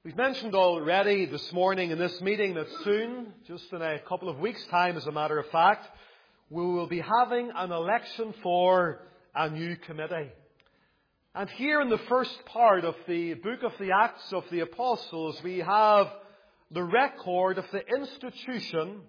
We've mentioned already this morning in this meeting that soon, just in a couple of weeks' time as a matter of fact, we will be having an election for a new committee. And here in the first part of the book of the Acts of the Apostles, we have the record of the institution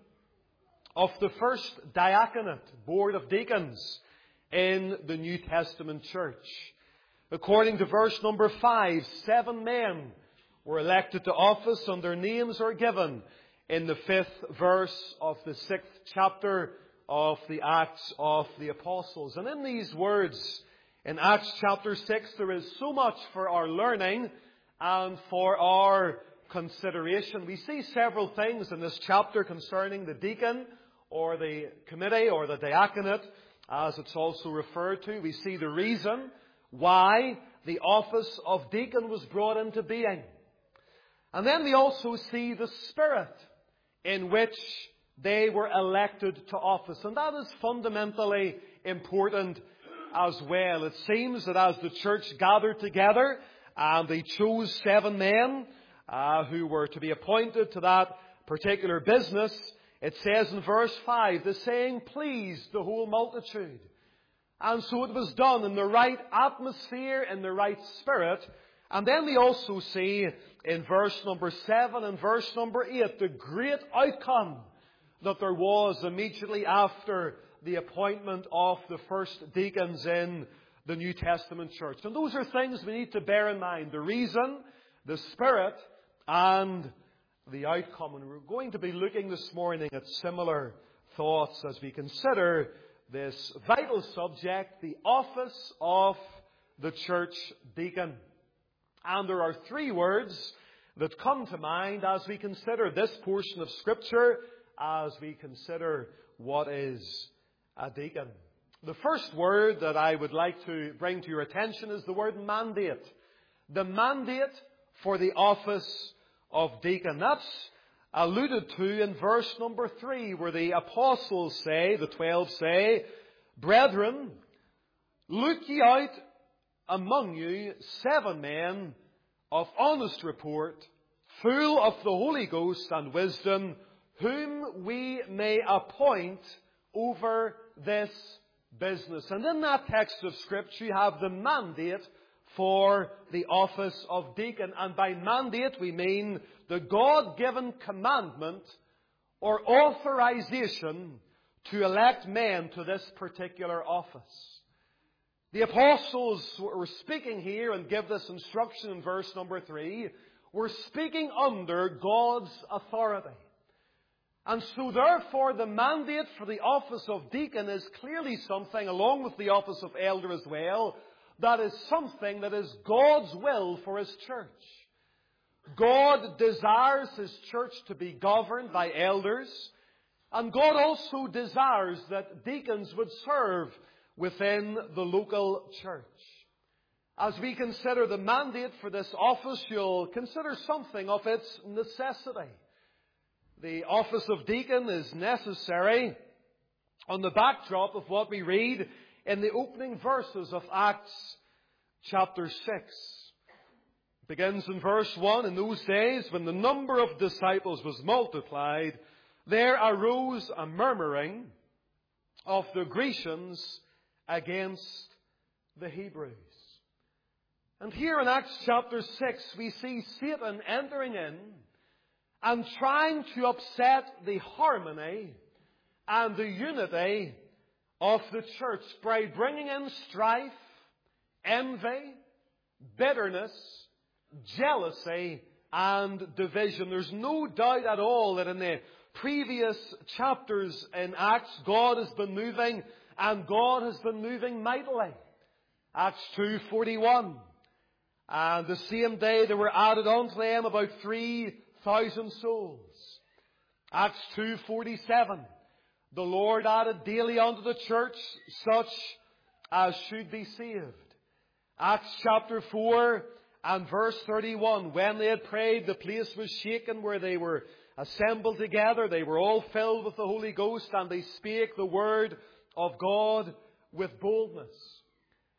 of the first diaconate, board of deacons, in the New Testament church. According to verse number 5, 7 men were elected to office and their names are given in the 5th verse of the 6th chapter of the Acts of the Apostles. And in these words, in Acts chapter 6, there is so much for our learning and for our consideration. We see several things in this chapter concerning the deacon or the committee or the diaconate, as it's also referred to. We see the reason why the office of deacon was brought into being. And then we also see the spirit in which they were elected to office. And that is fundamentally important as well. It seems that as the church gathered together and they chose 7 men who were to be appointed to that particular business, it says in verse 5, the saying pleased the whole multitude. And so it was done in the right atmosphere, in the right spirit. And then we also see in verse number 7 and verse number 8 the great outcome that there was immediately after the appointment of the first deacons in the New Testament church. And those are things we need to bear in mind. The reason, the spirit, and the outcome. And we're going to be looking this morning at similar thoughts as we consider this vital subject, the office of the church deacon. And there are 3 words that come to mind as we consider this portion of Scripture, as we consider what is a deacon. The first word that I would like to bring to your attention is the word mandate. The mandate for the office of deacon. That's alluded to in verse number 3, where the apostles say, the 12 say, Brethren, look ye out among you 7 men of honest report, full of the Holy Ghost and wisdom, whom we may appoint over this business. And in that text of Scripture, you have the mandate for the office of deacon. And by mandate, we mean the God-given commandment or authorization to elect men to this particular office. The apostles were speaking here and give this instruction in verse number 3. We're speaking under God's authority. And so therefore the mandate for the office of deacon is clearly something, along with the office of elder as well, that is something that is God's will for His church. God desires His church to be governed by elders, and God also desires that deacons would serve within the local church. As we consider the mandate for this office, you'll consider something of its necessity. The office of deacon is necessary on the backdrop of what we read in the opening verses of Acts chapter 6. It begins in verse 1. In those days, when the number of disciples was multiplied, there arose a murmuring of the Grecians against the Hebrews. And here in Acts chapter 6, we see Satan entering in and trying to upset the harmony and the unity of the church by bringing in strife, envy, bitterness, jealousy, and division. There's no doubt at all that in the previous chapters in Acts, God has been moving, and God has been moving mightily. Acts 2:41. And the same day there were added unto them about 3,000 souls. Acts 2:47. The Lord added daily unto the church such as should be saved. Acts chapter 4 and verse 31. When they had prayed, the place was shaken where they were assembled together. They were all filled with the Holy Ghost, and they spake the word of God with boldness.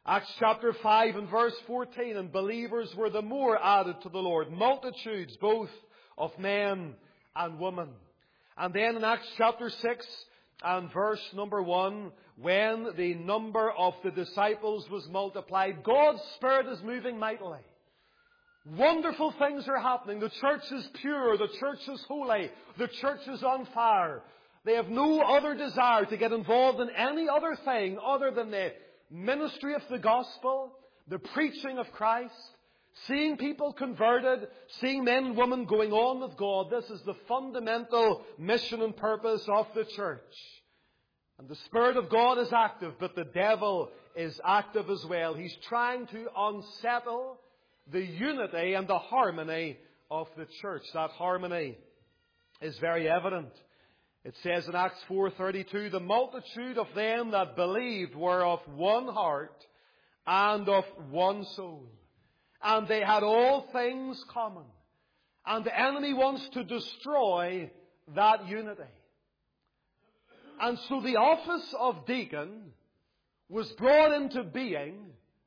Acts chapter 5 and verse 14, and believers were the more added to the Lord, multitudes both of men and women. And then in Acts chapter 6 and verse number 1, when the number of the disciples was multiplied, God's Spirit is moving mightily. Wonderful things are happening. The church is pure. The church is holy. The church is on fire. They have no other desire to get involved in any other thing other than the ministry of the gospel, the preaching of Christ, seeing people converted, seeing men and women going on with God. This is the fundamental mission and purpose of the church. And the Spirit of God is active, but the devil is active as well. He's trying to unsettle the unity and the harmony of the church. That harmony is very evident. It says in Acts 4:32, the multitude of them that believed were of one heart and of one soul. And they had all things common. And the enemy wants to destroy that unity. And so the office of deacon was brought into being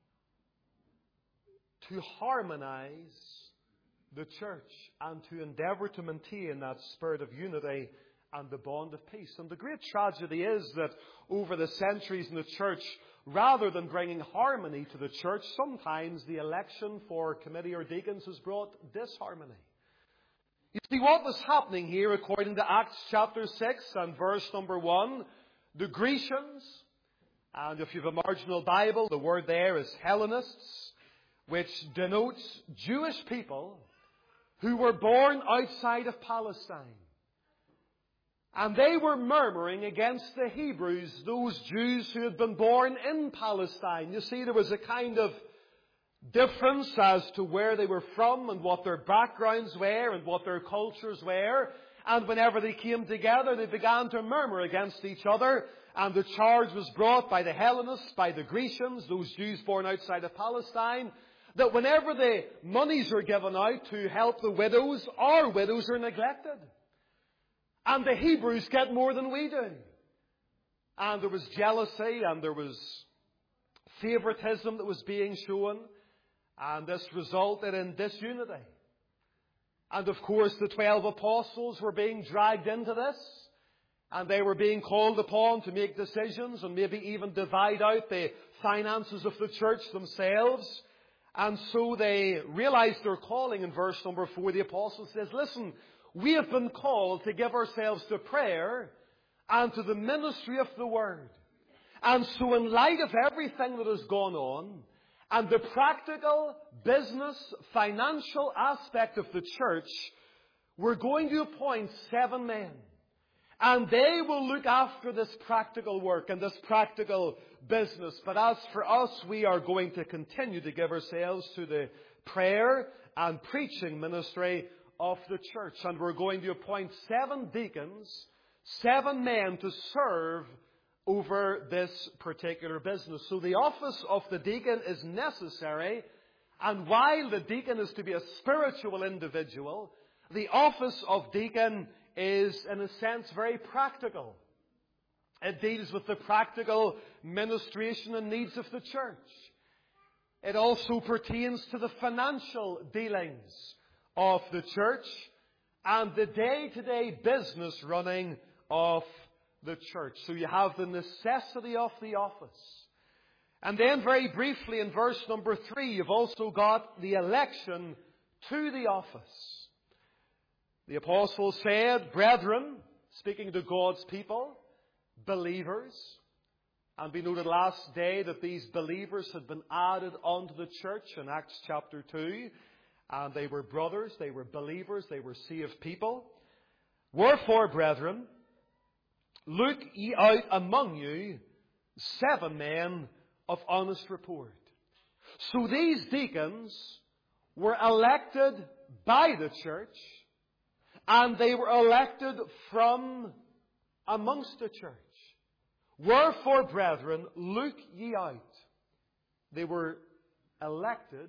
to harmonize the church and to endeavor to maintain that spirit of unity and the bond of peace. And the great tragedy is that over the centuries in the church, rather than bringing harmony to the church, sometimes the election for committee or deacons has brought disharmony. You see, what was happening here, according to Acts chapter 6 and verse number 1, the Grecians, and if you have a marginal Bible, the word there is Hellenists, which denotes Jewish people who were born outside of Palestine. And they were murmuring against the Hebrews, those Jews who had been born in Palestine. You see, there was a kind of difference as to where they were from and what their backgrounds were and what their cultures were. And whenever they came together, they began to murmur against each other. And the charge was brought by the Hellenists, by the Grecians, those Jews born outside of Palestine, that whenever the monies are given out to help the widows, our widows are neglected. And the Hebrews get more than we do. And there was jealousy and there was favoritism that was being shown. And this resulted in disunity. And of course the 12 apostles were being dragged into this. And they were being called upon to make decisions and maybe even divide out the finances of the church themselves. And so they realized their calling. In verse number 4, the apostle says, listen, we have been called to give ourselves to prayer and to the ministry of the Word. And so in light of everything that has gone on, and the practical, business, financial aspect of the church, we're going to appoint 7 men. And they will look after this practical work and this practical business. But as for us, we are going to continue to give ourselves to the prayer and preaching ministry of the church. And we're going to appoint 7 deacons, 7 men to serve over this particular business. So the office of the deacon is necessary. And while the deacon is to be a spiritual individual, the office of deacon is, in a sense, very practical. It deals with the practical ministration and needs of the church. It also pertains to the financial dealings of the church and the day-to-day business running of the church. So you have the necessity of the office. And then very briefly in verse number 3, you've also got the election to the office. The apostle said, brethren, speaking to God's people, believers. And we noted last day that these believers had been added onto the church in Acts chapter 2. And they were brothers, they were believers, they were saved people. Wherefore, brethren, look ye out among you 7 men of honest report. So these deacons were elected by the church, and they were elected from amongst the church. Wherefore, brethren, look ye out. They were elected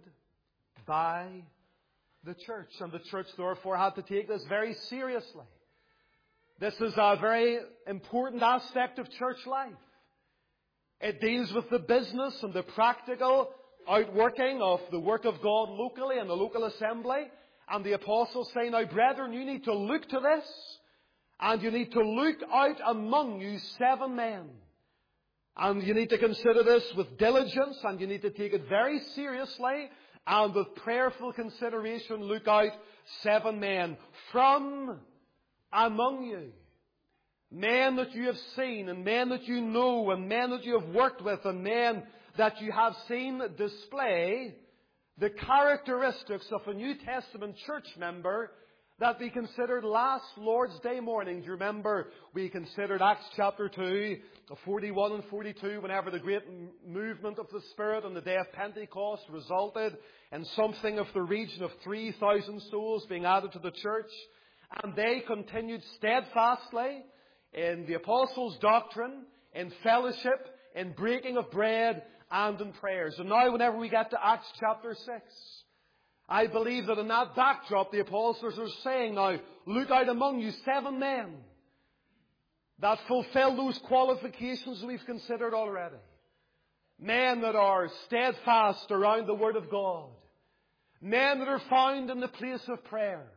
by the church. And the church, therefore, had to take this very seriously. This is a very important aspect of church life. It deals with the business and the practical outworking of the work of God locally in the local assembly. And the apostles say, now brethren, you need to look to this, and you need to look out among you 7 men. And you need to consider this with diligence, and you need to take it very seriously, and with prayerful consideration look out 7 men from among you. Men that you have seen, and men that you know, and men that you have worked with, and men that you have seen display the characteristics of a New Testament church member that we considered last Lord's Day morning. Do you remember we considered Acts chapter 2, 41 and 42, whenever the great movement of the Spirit on the day of Pentecost resulted in something of the region of 3,000 souls being added to the church. And they continued steadfastly in the apostles' doctrine, in fellowship, in breaking of bread, and in prayers. And now whenever we get to Acts chapter 6, I believe that in that backdrop the apostles are saying, now look out among you 7 men that fulfill those qualifications we've considered already. Men that are steadfast around the Word of God. Men that are found in the place of prayer.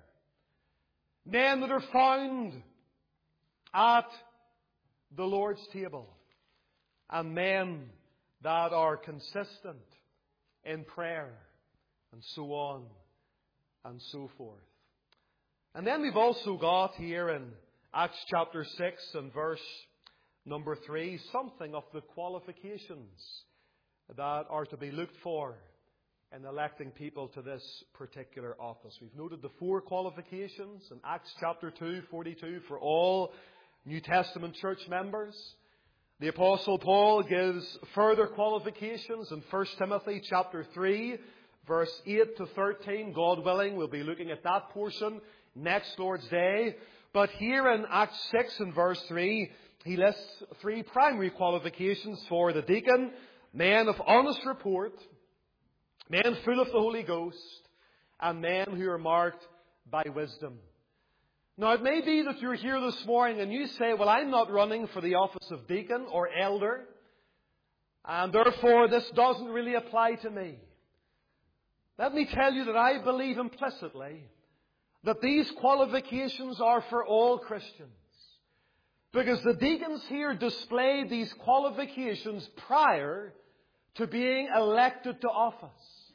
Men that are found at the Lord's table. And men that are consistent in prayer, and so on and so forth. And then we've also got here in Acts chapter 6 and verse number 3 something of the qualifications that are to be looked for in electing people to this particular office. We've noted the 4 qualifications in Acts chapter 2, 42 for all New Testament church members. The Apostle Paul gives further qualifications in 1 Timothy chapter 3, verse 8 to 13. God willing, we'll be looking at that portion next Lord's Day. But here in Acts 6 and verse 3, he lists 3 primary qualifications for the deacon: men of honest report, men full of the Holy Ghost, and men who are marked by wisdom. Now, it may be that you're here this morning and you say, well, I'm not running for the office of deacon or elder, and therefore this doesn't really apply to me. Let me tell you that I believe implicitly that these qualifications are for all Christians. Because the deacons here displayed these qualifications prior to being elected to office.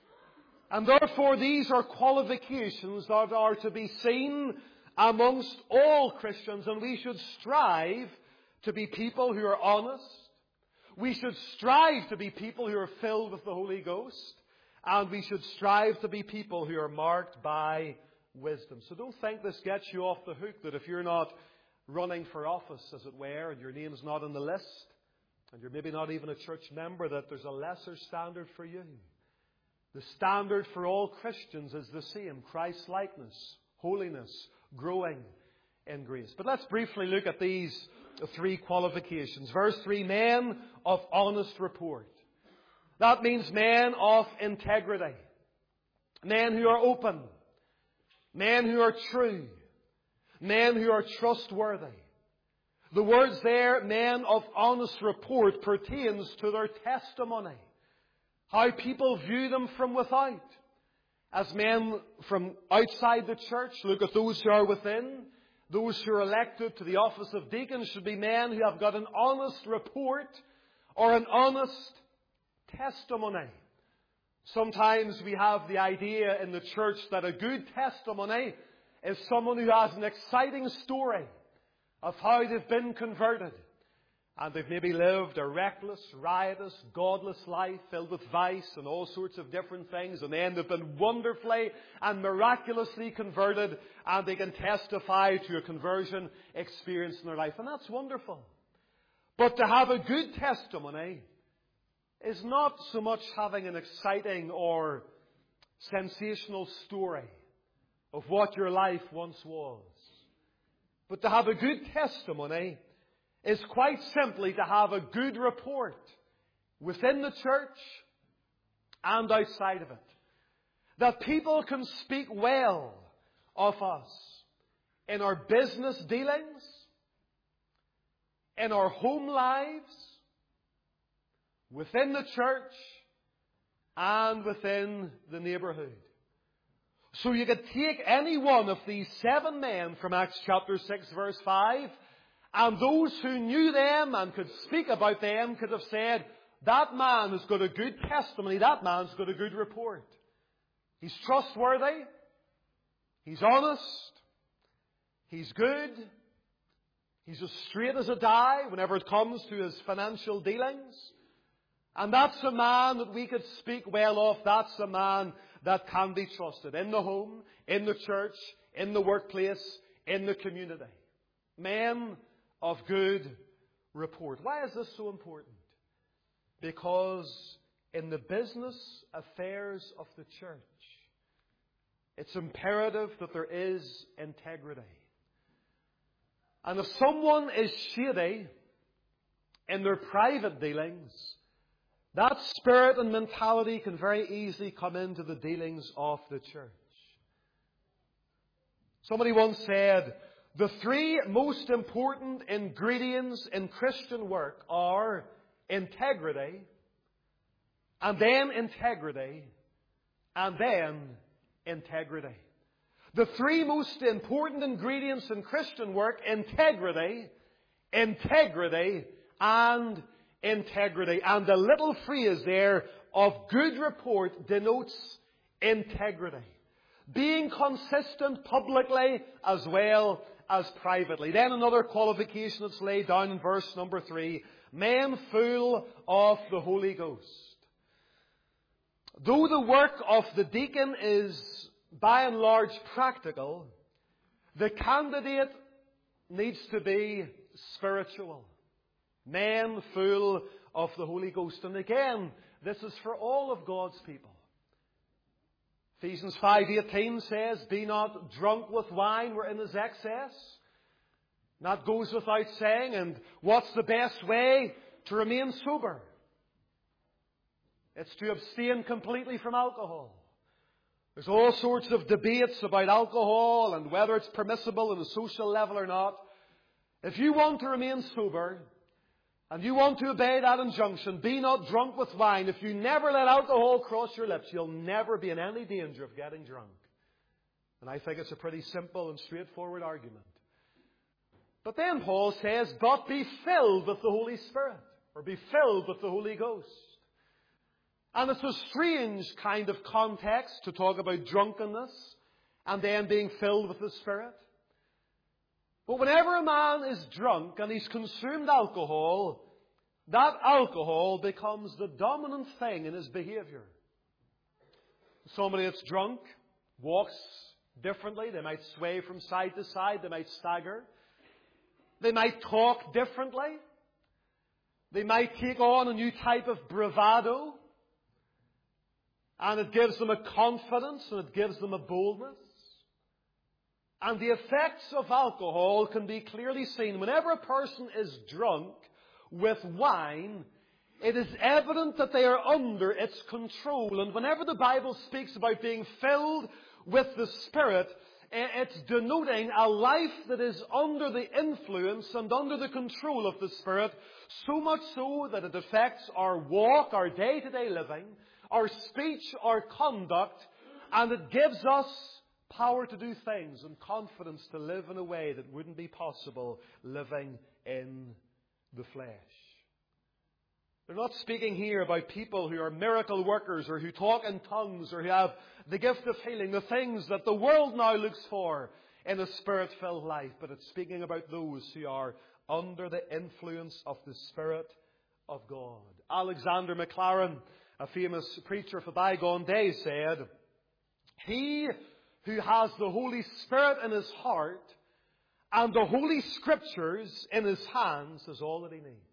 And therefore these are qualifications that are to be seen amongst all Christians, and we should strive to be people who are honest. We should strive to be people who are filled with the Holy Ghost, and we should strive to be people who are marked by wisdom. So don't think this gets you off the hook, that if you're not running for office, as it were, and your name's not on the list, and you're maybe not even a church member, that there's a lesser standard for you. The standard for all Christians is the same: Christ-likeness, holiness, growing in grace. But let's briefly look at these 3 qualifications. Verse 3, men of honest report. That means men of integrity. Men who are open. Men who are true. Men who are trustworthy. The words there, men of honest report, pertains to their testimony. How people view them from without. As men from outside the church look at those who are within, those who are elected to the office of deacon should be men who have got an honest report or an honest testimony. Sometimes we have the idea in the church that a good testimony is someone who has an exciting story of how they've been converted. And they've maybe lived a reckless, riotous, godless life filled with vice and all sorts of different things. And then they've been wonderfully and miraculously converted, and they can testify to a conversion experience in their life. And that's wonderful. But to have a good testimony is not so much having an exciting or sensational story of what your life once was. But to have a good testimony is quite simply to have a good report within the church and outside of it. That people can speak well of us in our business dealings, in our home lives, within the church, and within the neighbourhood. So you could take any one of these 7 men from Acts chapter 6 verse 5, and those who knew them and could speak about them could have said, that man has got a good testimony, that man's got a good report. He's trustworthy, he's honest, he's good, he's as straight as a die whenever it comes to his financial dealings. And that's a man that we could speak well of. That's a man that can be trusted in the home, in the church, in the workplace, in the community. Men of good report. Why is this so important? Because in the business affairs of the church, it's imperative that there is integrity. And if someone is shady in their private dealings, that spirit and mentality can very easily come into the dealings of the church. Somebody once said, the 3 most important ingredients in Christian work are integrity, and then integrity, and then integrity. The 3 most important ingredients in Christian work: integrity, integrity, and integrity. And the little phrase there of good report denotes integrity. Being consistent publicly as well as privately. Then another qualification that's laid down in verse number 3. Men full of the Holy Ghost. Though the work of the deacon is by and large practical, the candidate needs to be spiritual. Men full of the Holy Ghost. And again, this is for all of God's people. Ephesians 5:18 says, be not drunk with wine wherein is excess. And that goes without saying. And what's the best way to remain sober? It's to abstain completely from alcohol. There's all sorts of debates about alcohol and whether it's permissible at a social level or not. If you want to remain sober, and you want to obey that injunction, be not drunk with wine. If you never let alcohol cross your lips, you'll never be in any danger of getting drunk. And I think it's a pretty simple and straightforward argument. But then Paul says, but be filled with the Holy Spirit, or be filled with the Holy Ghost. And it's a strange kind of context to talk about drunkenness and then being filled with the Spirit. But whenever a man is drunk and he's consumed alcohol, that alcohol becomes the dominant thing in his behavior. Somebody that's drunk walks differently. They might sway from side to side. They might stagger. They might talk differently. They might take on a new type of bravado. And it gives them a confidence and it gives them a boldness. And the effects of alcohol can be clearly seen. Whenever a person is drunk with wine, it is evident that they are under its control. And whenever the Bible speaks about being filled with the Spirit, it's denoting a life that is under the influence and under the control of the Spirit, so much so that it affects our walk, our day-to-day living, our speech, our conduct, and it gives us power to do things and confidence to live in a way that wouldn't be possible living in the flesh. They're not speaking here about people who are miracle workers or who talk in tongues or who have the gift of healing, the things that the world now looks for in a Spirit-filled life. But it's speaking about those who are under the influence of the Spirit of God. Alexander Maclaren, a famous preacher of the bygone days, said, he who has the Holy Spirit in his heart and the Holy Scriptures in his hands has all that he needs.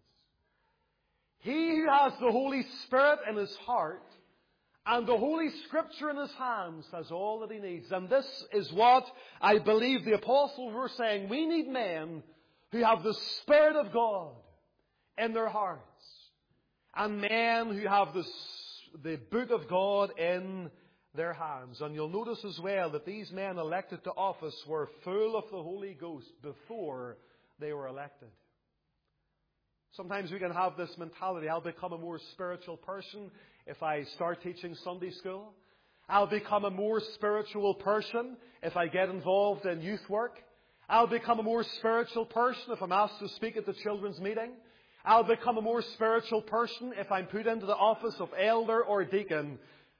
He who has the Holy Spirit in his heart and the Holy Scripture in his hands has all that he needs. And this is what I believe the apostles were saying. We need men who have the Spirit of God in their hearts. And men who have the book of God in their hands. And you'll notice as well that these men elected to office were full of the Holy Ghost before they were elected. Sometimes we can have this mentality, I'll become a more spiritual person if I start teaching Sunday school. I'll become a more spiritual person if I get involved in youth work. I'll become a more spiritual person if I'm asked to speak at the children's meeting. I'll become a more spiritual person if I'm put into the office of elder or deacon.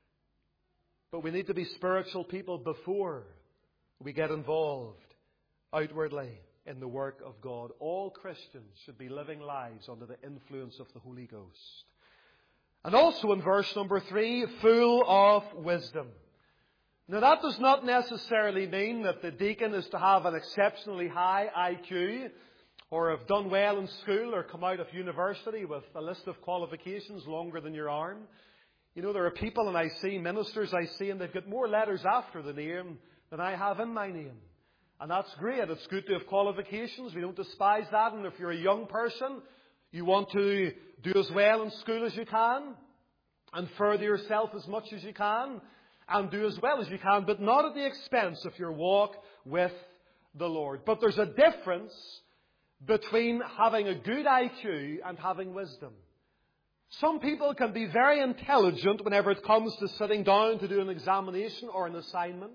But we need to be spiritual people before we get involved outwardly in the work of God. All Christians should be living lives under the influence of the Holy Ghost. And also in verse number 3, full of wisdom. Now that does not necessarily mean that the deacon is to have an exceptionally high IQ or have done well in school or come out of university with a list of qualifications longer than your arm. You know, there are people, and I see ministers and they've got more letters after the name than I have in my name. And that's great. It's good to have qualifications. We don't despise that. And if you're a young person, you want to do as well in school as you can and further yourself as much as you can and do as well as you can, but not at the expense of your walk with the Lord. But there's a difference between having a good IQ and having wisdom. Some people can be very intelligent whenever it comes to sitting down to do an examination or an assignment.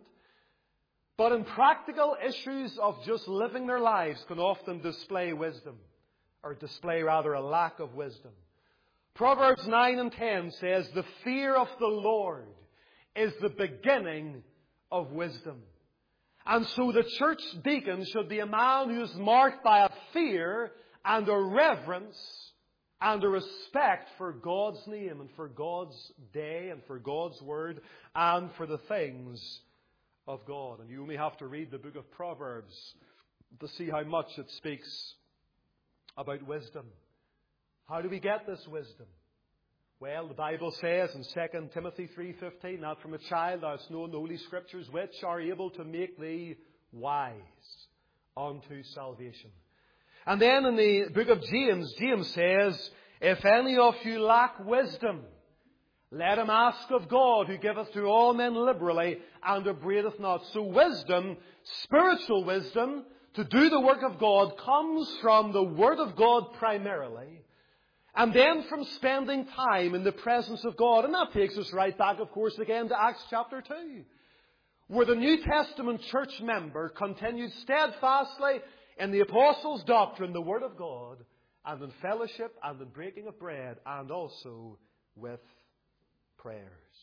But in practical issues of just living their lives can often display wisdom, or display rather a lack of wisdom. Proverbs 9 and 10 says, the fear of the Lord is the beginning of wisdom. And so the church deacon should be a man who is marked by a fear and a reverence and a respect for God's name and for God's day and for God's word and for the things of God. And you only have to read the book of Proverbs to see how much it speaks about wisdom. How do we get this wisdom? Well, the Bible says in 2 Timothy 3:15, that from a child thou hast known the Holy Scriptures, which are able to make thee wise unto salvation. And then in the book of James, James says, if any of you lack wisdom, let him ask of God, who giveth to all men liberally, and upbraideth not. So wisdom, spiritual wisdom, to do the work of God, comes from the Word of God primarily, and then from spending time in the presence of God. And that takes us right back, of course, again to Acts chapter 2, where the New Testament church member continued steadfastly in the apostles' doctrine, the Word of God, and in fellowship and in breaking of bread, and also with prayers.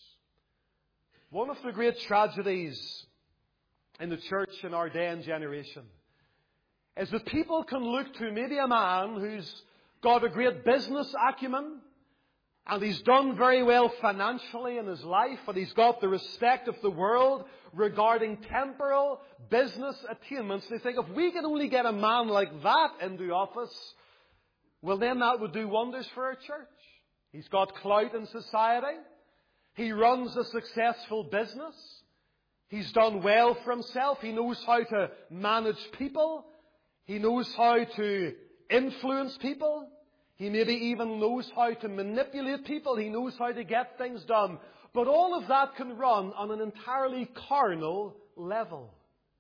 One of the great tragedies in the church in our day and generation is that people can look to maybe a man who's got a great business acumen and he's done very well financially in his life and he's got the respect of the world regarding temporal business attainments. They think, if we can only get a man like that into office, well then that would do wonders for our church. He's got clout in society. He runs a successful business. He's done well for himself. He knows how to manage people. He knows how to influence people. He maybe even knows how to manipulate people. He knows how to get things done. But all of that can run on an entirely carnal level.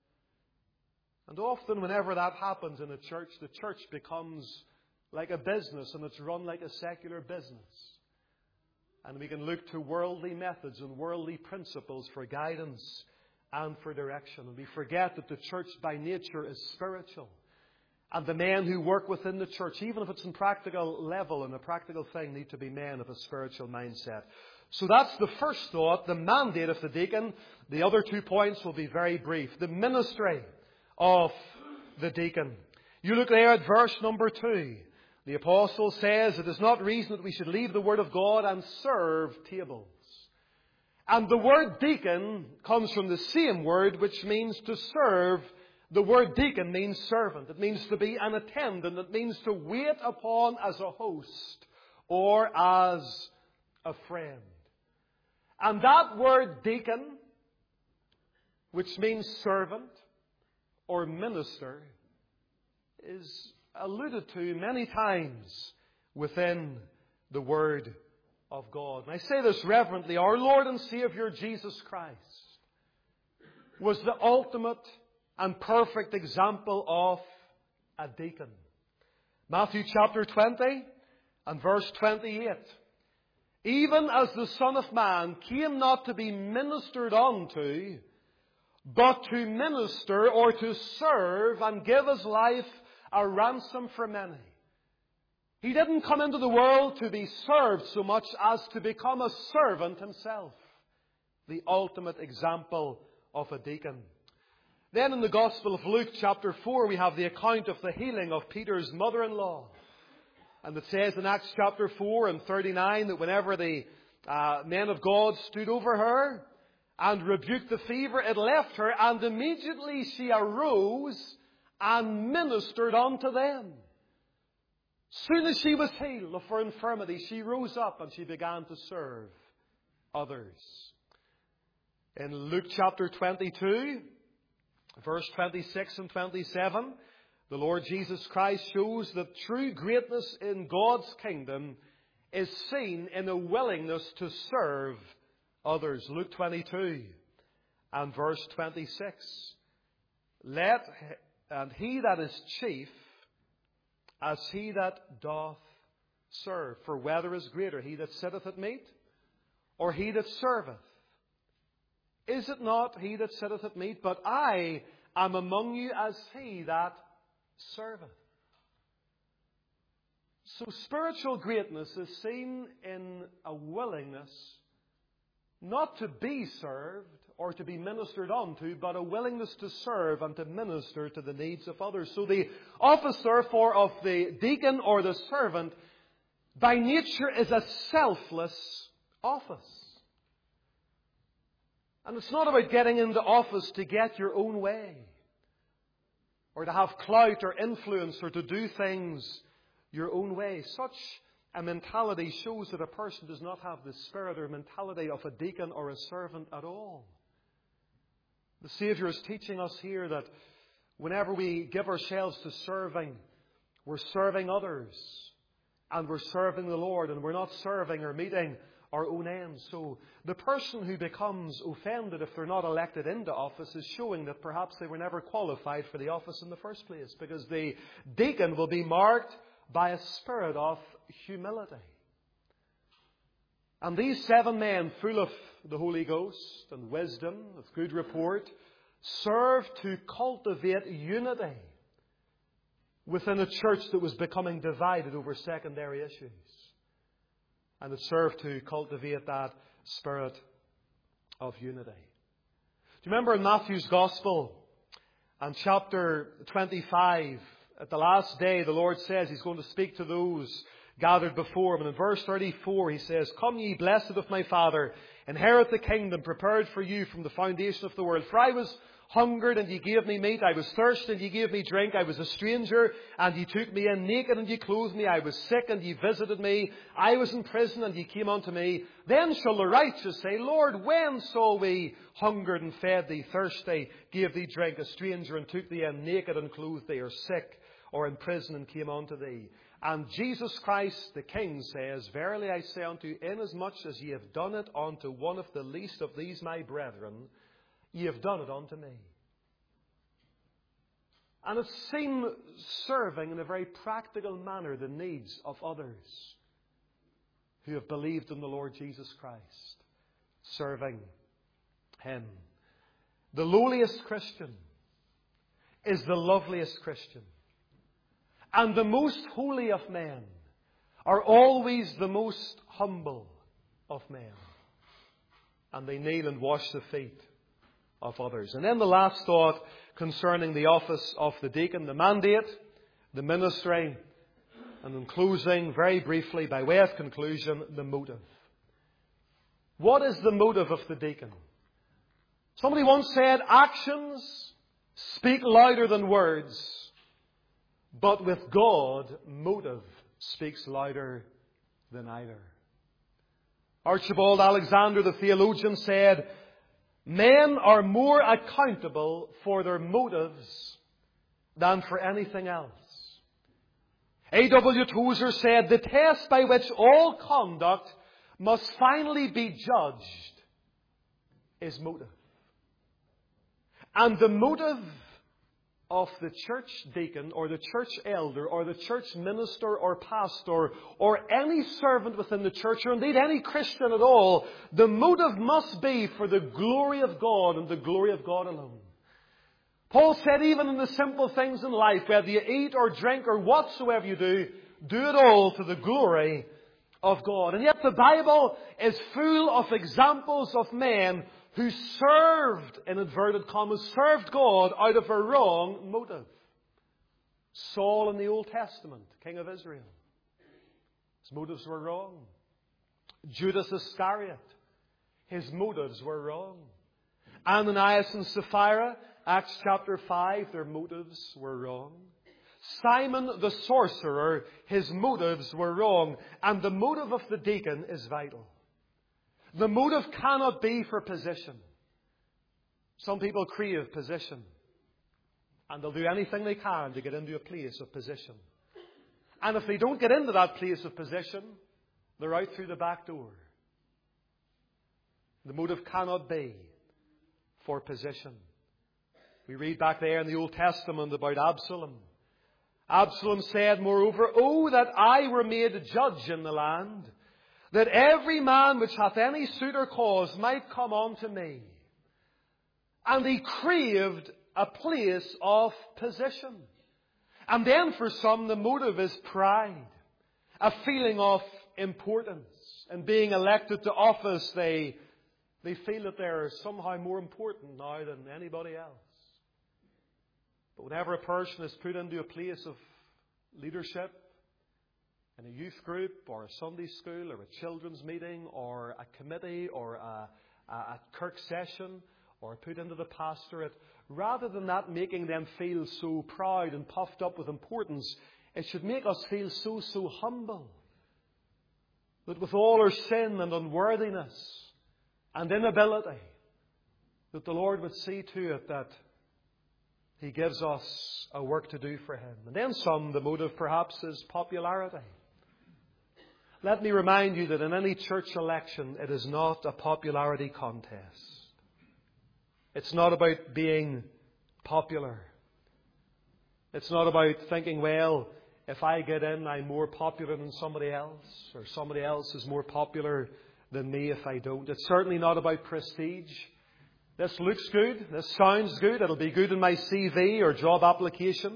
And often whenever that happens in a church, the church becomes like a business and it's run like a secular business. And we can look to worldly methods and worldly principles for guidance and for direction. And we forget that the church by nature is spiritual. And the men who work within the church, even if it's in practical level and a practical thing, need to be men of a spiritual mindset. So that's the first thought, the mandate of the deacon. The other 2 points will be very brief. The ministry of the deacon. You look there at verse number 2. The apostle says, it is not reason that we should leave the word of God and serve tables. And the word deacon comes from the same word which means to serve. The word deacon means servant. It means to be an attendant. It means to wait upon as a host or as a friend. And that word deacon, which means servant or minister, is alluded to many times within the Word of God. And I say this reverently, our Lord and Savior Jesus Christ was the ultimate and perfect example of a deacon. Matthew chapter 20 and verse 28. Even as the Son of Man came not to be ministered unto, but to minister or to serve and give his life a ransom for many. He didn't come into the world to be served so much as to become a servant himself. The ultimate example of a deacon. Then in the Gospel of Luke chapter 4 we have the account of the healing of Peter's mother-in-law. And it says in Acts chapter 4 and 39 that whenever the men of God stood over her and rebuked the fever, it left her, and immediately she arose and ministered unto them. Soon as she was healed of her infirmity, she rose up and she began to serve others. In Luke chapter 22, verse 26 and 27, the Lord Jesus Christ shows that true greatness in God's kingdom is seen in a willingness to serve others. Luke 22 and verse 26. And he that is chief, as he that doth serve. For whether is greater, he that sitteth at meat, or he that serveth? Is it not he that sitteth at meat? But I am among you as he that serveth. So spiritual greatness is seen in a willingness not to be served or to be ministered unto, but a willingness to serve and to minister to the needs of others. So the office, therefore, of the deacon or the servant, by nature is a selfless office. And it's not about getting into office to get your own way, or to have clout or influence, or to do things your own way. Such a mentality shows that a person does not have the spirit or mentality of a deacon or a servant at all. The Saviour is teaching us here that whenever we give ourselves to serving, we're serving others, and we're serving the Lord, and we're not serving or meeting our own ends. So the person who becomes offended if they're not elected into office is showing that perhaps they were never qualified for the office in the first place, because the deacon will be marked by a spirit of humility. And these 7 men, full of the Holy Ghost and wisdom, with good report, served to cultivate unity within a church that was becoming divided over secondary issues. And it served to cultivate that spirit of unity. Do you remember in Matthew's Gospel and chapter 25, at the last day, the Lord says He's going to speak to those gathered before Him. And in verse 34 He says, "Come ye blessed of my Father, inherit the kingdom prepared for you from the foundation of the world. For I was hungered, and ye gave me meat. I was thirsty, and ye gave me drink. I was a stranger, and ye took me in. Naked, and ye clothed me. I was sick, and ye visited me. I was in prison, and ye came unto me. Then shall the righteous say, Lord, when saw we hungered and fed thee, thirsty, gave thee drink, a stranger, and took thee in, naked, and clothed thee, or sick, or in prison, and came unto thee? And Jesus Christ the King says, Verily I say unto you, inasmuch as ye have done it unto one of the least of these my brethren, ye have done it unto me." And it's seen serving in a very practical manner the needs of others who have believed in the Lord Jesus Christ. Serving Him. The lowliest Christian is the loveliest Christian. And the most holy of men are always the most humble of men. And they kneel and wash the feet of others. And then the last thought concerning the office of the deacon, the mandate, the ministry, and in closing, very briefly, by way of conclusion, the motive. What is the motive of the deacon? Somebody once said, actions speak louder than words, but with God, motive speaks louder than either. Archibald Alexander, the theologian, said, men are more accountable for their motives than for anything else. A.W. Tozer said, the test by which all conduct must finally be judged is motive. And the motive of the church deacon or the church elder or the church minister or pastor or any servant within the church, or indeed any Christian at all, the motive must be for the glory of God and the glory of God alone. Paul said even in the simple things in life, whether you eat or drink or whatsoever you do, do it all to the glory of God. And yet the Bible is full of examples of men who served, in inverted commas, served God out of a wrong motive. Saul in the Old Testament, king of Israel. His motives were wrong. Judas Iscariot, his motives were wrong. Ananias and Sapphira, Acts chapter 5, their motives were wrong. Simon the sorcerer, his motives were wrong. And the motive of the deacon is vital. The motive cannot be for position. Some people crave position. And they'll do anything they can to get into a place of position. And if they don't get into that place of position, they're out through the back door. The motive cannot be for position. We read back there in the Old Testament about Absalom. Absalom said, moreover, "Oh, that I were made judge in the land, that every man which hath any suit or cause might come unto me." And he craved a place of position. And then for some, the motive is pride. A feeling of importance. And being elected to office, they feel that they're somehow more important now than anybody else. But whenever a person is put into a place of leadership, in a youth group or a Sunday school or a children's meeting or a committee or a Kirk session or put into the pastorate, rather than that making them feel so proud and puffed up with importance, it should make us feel so humble. That with all our sin and unworthiness and inability, that the Lord would see to it that He gives us a work to do for Him. And then some, the motive perhaps is popularity. Let me remind you that in any church election, it is not a popularity contest. It's not about being popular. It's not about thinking, well, if I get in, I'm more popular than somebody else, or somebody else is more popular than me if I don't. It's certainly not about prestige. This looks good. This sounds good. It'll be good in my CV or job application.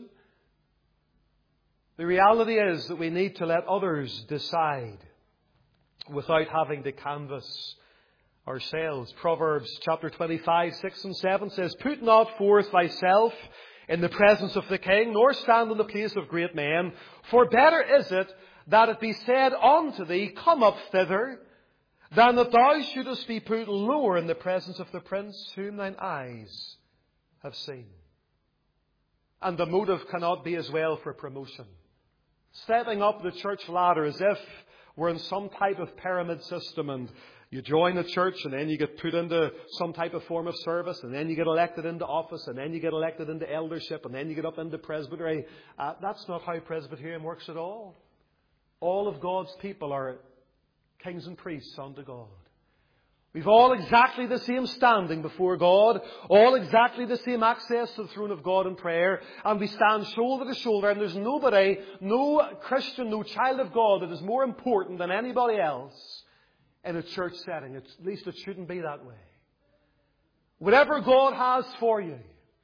The reality is that we need to let others decide without having to canvass ourselves. Proverbs chapter 25, 6 and 7 says, "Put not forth thyself in the presence of the king, nor stand in the place of great men. For better is it that it be said unto thee, Come up thither, than that thou shouldest be put lower in the presence of the prince whom thine eyes have seen." And the motive cannot be as well for promotion. Stepping up the church ladder as if we're in some type of pyramid system, and you join the church and then you get put into some type of form of service, and then you get elected into office, and then you get elected into eldership, and then you get up into presbytery. That's not how Presbyterian works at all. All of God's people are kings and priests unto God. We've all exactly the same standing before God, all exactly the same access to the throne of God in prayer, and we stand shoulder to shoulder, and there's nobody, no Christian, no child of God that is more important than anybody else in a church setting. At least it shouldn't be that way. Whatever God has for you,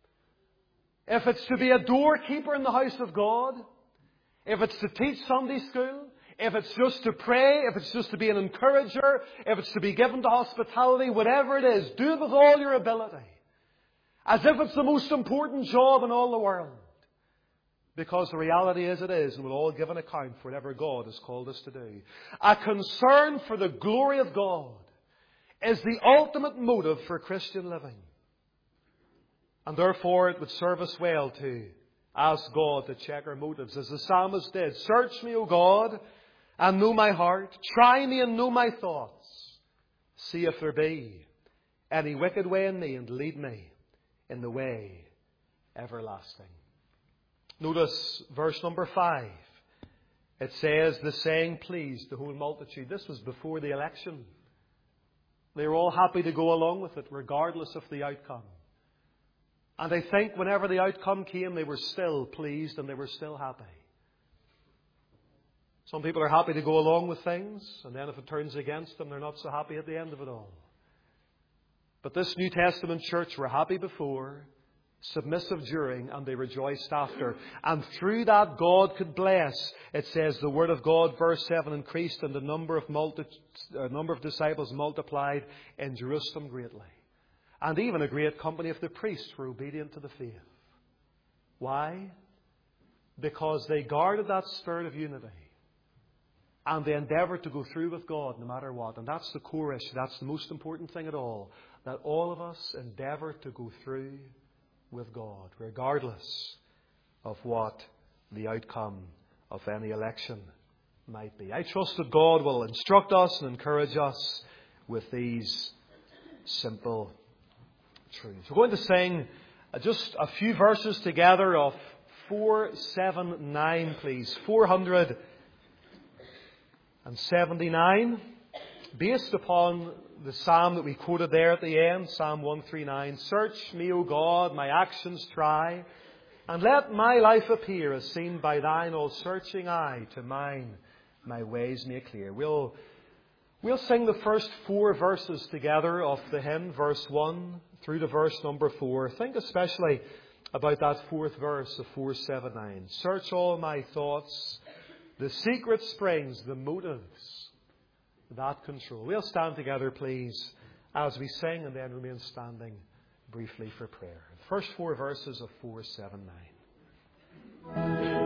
if it's to be a doorkeeper in the house of God, if it's to teach Sunday school, if it's just to pray, if it's just to be an encourager, if it's to be given to hospitality, whatever it is, do it with all your ability. As if it's the most important job in all the world. Because the reality is it is, and we'll all give an account for whatever God has called us to do. A concern for the glory of God is the ultimate motive for Christian living. And therefore it would serve us well to ask God to check our motives, as the psalmist did. "Search me, O God, and know my heart. Try me and know my thoughts. See if there be any wicked way in me, and lead me in the way everlasting." Notice verse number 5. It says, "The saying pleased the whole multitude." This was before the election. They were all happy to go along with it, regardless of the outcome. And I think whenever the outcome came, they were still pleased and they were still happy. Some people are happy to go along with things, and then if it turns against them, they're not so happy at the end of it all. But this New Testament church were happy before, submissive during, and they rejoiced after. And through that, God could bless. It says the Word of God, verse 7, increased, and the number of disciples multiplied in Jerusalem greatly. And even a great company of the priests were obedient to the faith. Why? Because they guarded that spirit of unity. And they endeavoured to go through with God no matter what. And that's the core issue. That's the most important thing at all. That all of us endeavour to go through with God, regardless of what the outcome of any election might be. I trust that God will instruct us and encourage us with these simple truths. We're going to sing just a few verses together of 479, please. 479, based upon the psalm that we quoted there at the end, Psalm 139. Search me, O God, my actions try, and let my life appear as seen by thine all-searching eye. To mine my ways make clear. We'll sing the first 4 verses together of the hymn, verse 1 through to verse number 4. Think especially about that 4th verse of 479. Search all my thoughts, the secret springs, the motives that control. We'll stand together, please, as we sing, and then remain standing briefly for prayer. The first 4 verses of 479.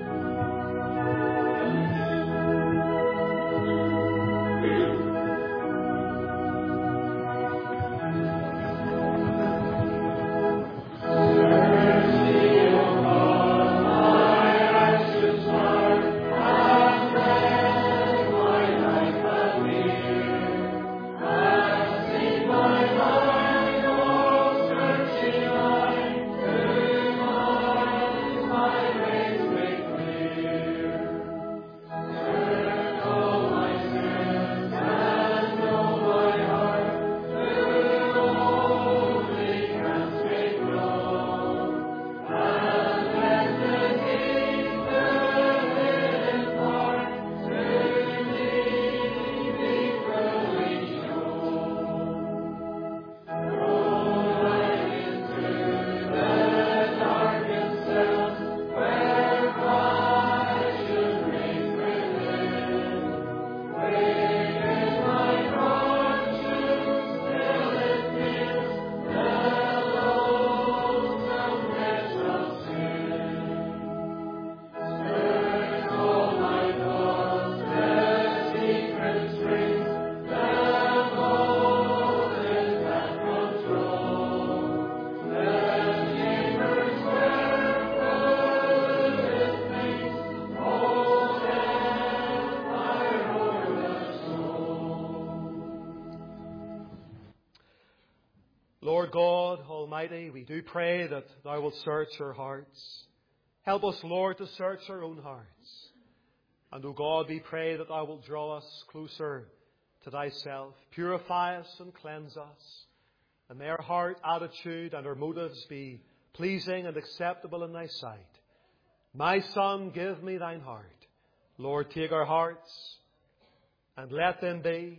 Lord God Almighty, we do pray that Thou wilt search our hearts. Help us, Lord, to search our own hearts. And, O God, we pray that Thou wilt draw us closer to Thyself. Purify us and cleanse us. And may our heart attitude and our motives be pleasing and acceptable in Thy sight. My Son, give me Thine heart. Lord, take our hearts and let them be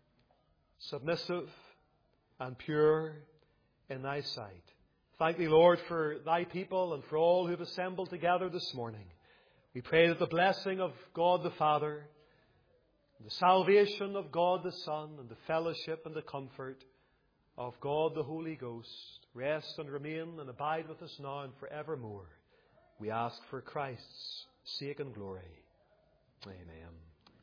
submissive and pure in Thy sight. Thank Thee, Lord, for Thy people and for all who have assembled together this morning. We pray that the blessing of God the Father, the salvation of God the Son, and the fellowship and the comfort of God the Holy Ghost rest and remain and abide with us now and forevermore. We ask for Christ's sake and glory. Amen.